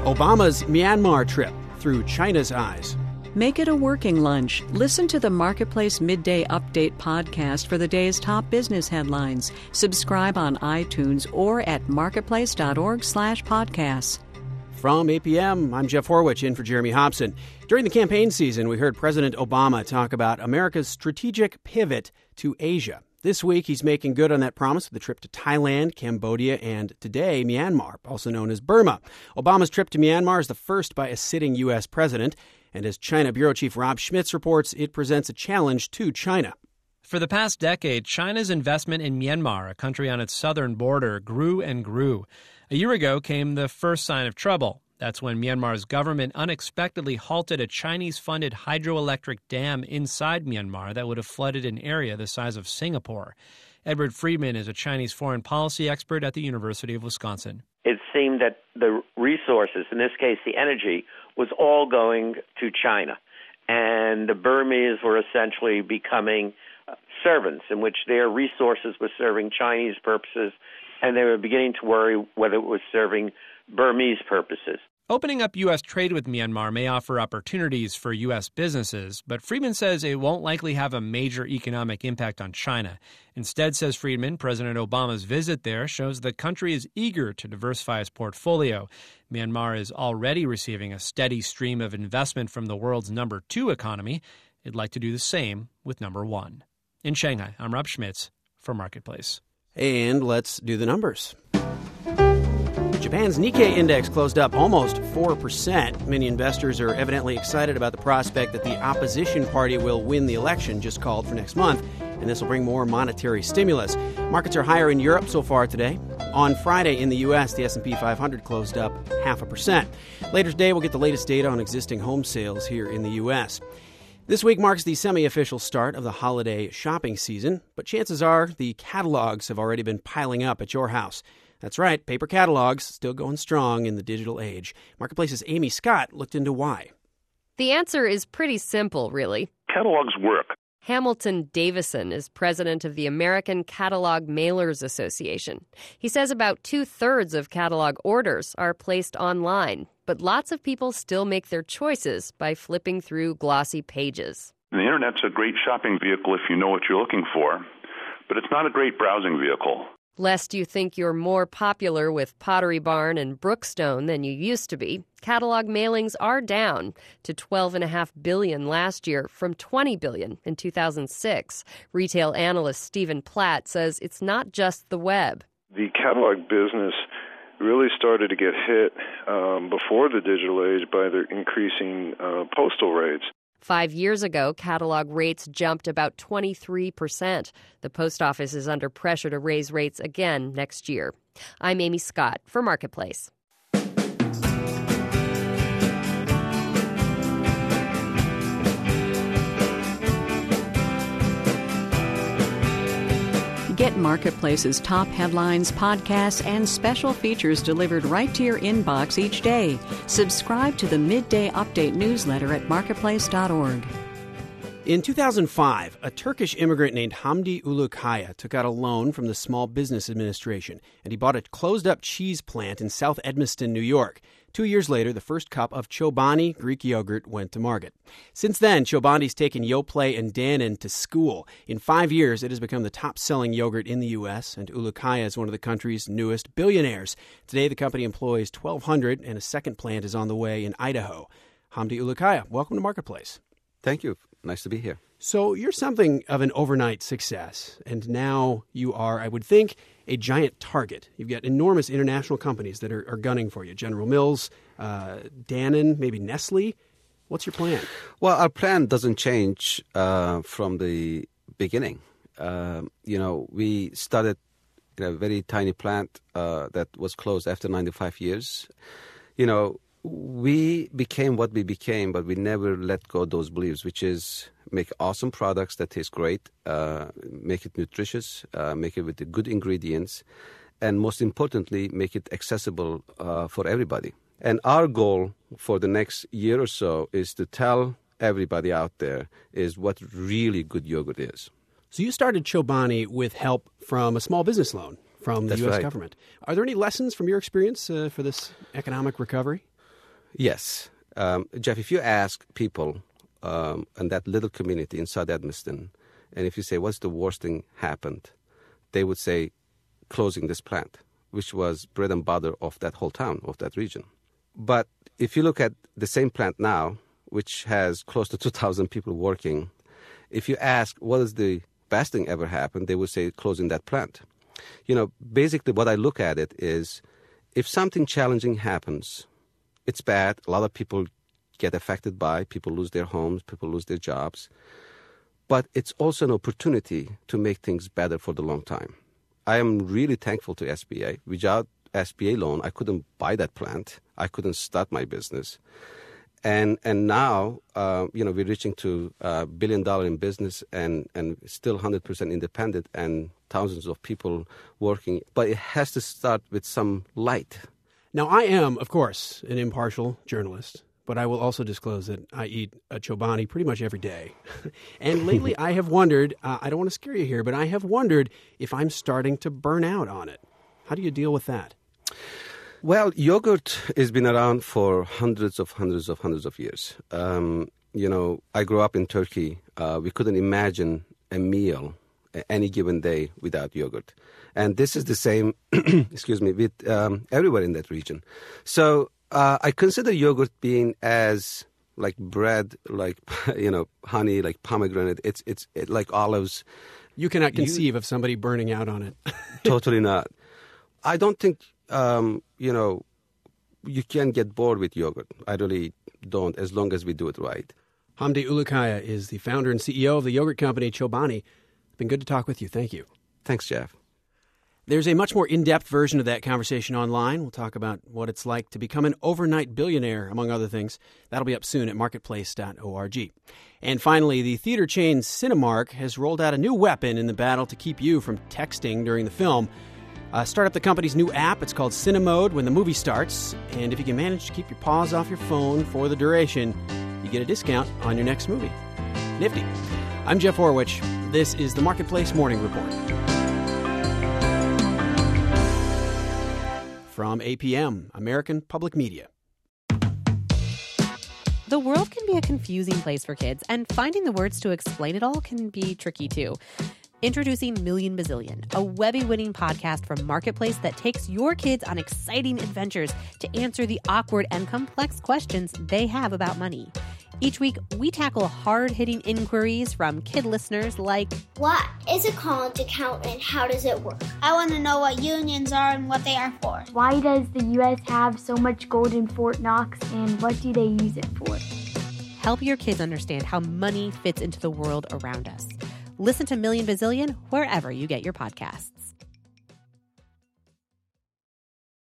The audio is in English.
Obama's Myanmar trip through China's eyes. Make it a working lunch. Listen to the Marketplace Midday Update podcast for the day's top business headlines. Subscribe on iTunes or at marketplace.org/podcasts. From 8 p.m., I'm Jeff Horwich in for Jeremy Hobson. During the campaign season, we heard President Obama talk about America's strategic pivot to Asia. This week, he's making good on that promise with a trip to Thailand, Cambodia, and today, Myanmar, also known as Burma. Obama's trip to Myanmar is the first by a sitting U.S. president. And as China Bureau Chief Rob Schmitz reports, it presents a challenge to China. For the past decade, China's investment in Myanmar, a country on its southern border, grew and grew. A year ago came the first sign of trouble. That's when Myanmar's government unexpectedly halted a Chinese-funded hydroelectric dam inside Myanmar that would have flooded an area the size of Singapore. Edward Friedman is a Chinese foreign policy expert at the University of Wisconsin. It seemed that the resources, in this case the energy, was all going to China. And the Burmese were essentially becoming servants in which their resources were serving Chinese purposes, and they were beginning to worry whether it was serving Burmese purposes. Opening up U.S. trade with Myanmar may offer opportunities for U.S. businesses, but Friedman says it won't likely have a major economic impact on China. Instead, says Friedman, President Obama's visit there shows the country is eager to diversify its portfolio. Myanmar is already receiving a steady stream of investment from the world's number 2 economy. It'd like to do the same with number 1. In Shanghai, I'm Rob Schmitz for Marketplace. And let's do the numbers. Japan's Nikkei index closed up almost 4%. Many investors are evidently excited about the prospect that the opposition party will win the election just called for next month, and this will bring more monetary stimulus. Markets are higher in Europe so far today. On Friday in the U.S., the S&P 500 closed up 0.5%. Later today, we'll get the latest data on existing home sales here in the U.S. This week marks the semi-official start of the holiday shopping season, but chances are the catalogs have already been piling up at your house. That's right, paper catalogs still going strong in the digital age. Marketplace's Amy Scott looked into why. The answer is pretty simple, really. Catalogs work. Hamilton Davison is president of the American Catalog Mailers Association. He says about 2/3 of catalog orders are placed online, but lots of people still make their choices by flipping through glossy pages. The Internet's a great shopping vehicle if you know what you're looking for, but it's not a great browsing vehicle. Lest you think you're more popular with Pottery Barn and Brookstone than you used to be, catalog mailings are down to $12.5 billion last year from $20 billion in 2006. Retail analyst Stephen Platt says it's not just the web. The catalog business really started to get hit before the digital age by the increasing postal rates. 5 years ago, catalog rates jumped about 23%. The post office is under pressure to raise rates again next year. I'm Amy Scott for Marketplace. Get Marketplace's top headlines, podcasts, and special features delivered right to your inbox each day. Subscribe to the Midday Update newsletter at marketplace.org. In 2005, a Turkish immigrant named Hamdi Ulukaya took out a loan from the Small Business Administration, and he bought a closed-up cheese plant in South Edmiston, New York. 2 years later, the first cup of Chobani Greek yogurt went to market. Since then, Chobani's taken Yoplait and Dannon to school. In 5 years, it has become the top-selling yogurt in the U.S., and Ulukaya is one of the country's newest billionaires. Today, the company employs 1,200, and a second plant is on the way in Idaho. Hamdi Ulukaya, welcome to Marketplace. Thank you. Nice to be here. So you're something of an overnight success, and now you are, I would think, a giant target. You've got enormous international companies that are gunning for you. General Mills, Dannon, maybe Nestle. What's your plan? Well, our plan doesn't change from the beginning. We started in a very tiny plant that was closed after 95 years. We became what we became, but we never let go of those beliefs, which is make awesome products that taste great, make it nutritious, make it with the good ingredients, and most importantly, make it accessible for everybody. And our goal for the next year or so is to tell everybody out there is what really good yogurt is. So you started Chobani with help from a small business loan from the U.S. government. Are there any lessons from your experience for this economic recovery? Yes. Jeff, if you ask people in that little community in South Edmiston, and if you say, what's the worst thing happened, they would say closing this plant, which was bread and butter of that whole town, of that region. But if you look at the same plant now, which has close to 2,000 people working, if you ask what is the best thing ever happened, they would say closing that plant. You know, basically what I look at it is if something challenging happens, it's bad. A lot of people get affected by, people lose their homes, people lose their jobs. But it's also an opportunity to make things better for the long time. I am really thankful to SBA. Without SBA loan, I couldn't buy that plant. I couldn't start my business. And now, we're reaching to $1 billion in business and still 100% independent and thousands of people working. But it has to start with some light. Now, I am, of course, an impartial journalist, but I will also disclose that I eat a Chobani pretty much every day. And lately I have wondered, I don't want to scare you here, but I have wondered if I'm starting to burn out on it. How do you deal with that? Well, yogurt has been around for hundreds of years. I grew up in Turkey. We couldn't imagine a meal any given day without yogurt. And this is the same, with everywhere in that region. So I consider yogurt being as like bread, like, honey, like pomegranate. It's like olives. You cannot conceive of somebody burning out on it. Totally not. I don't think, you can get bored with yogurt. I really don't, as long as we do it right. Hamdi Ulukaya is the founder and CEO of the yogurt company Chobani. It's been good to talk with you. Thank you. Thanks, Jeff. There's a much more in-depth version of that conversation online. We'll talk about what it's like to become an overnight billionaire, among other things. That'll be up soon at marketplace.org. And finally, the theater chain Cinemark has rolled out a new weapon in the battle to keep you from texting during the film. Start up the company's new app. It's called Cinemode when the movie starts. And if you can manage to keep your paws off your phone for the duration, you get a discount on your next movie. Nifty. I'm Jeff Horwich. This is the Marketplace Morning Report. From APM, American Public Media. The world can be a confusing place for kids, and finding the words to explain it all can be tricky too. Introducing Million Bazillion, a Webby-winning podcast from Marketplace that takes your kids on exciting adventures to answer the awkward and complex questions they have about money. Each week, we tackle hard-hitting inquiries from kid listeners like, what is a college account and how does it work? I want to know what unions are and what they are for. Why does the U.S. have so much gold in Fort Knox and what do they use it for? Help your kids understand how money fits into the world around us. Listen to Million Bazillion wherever you get your podcasts.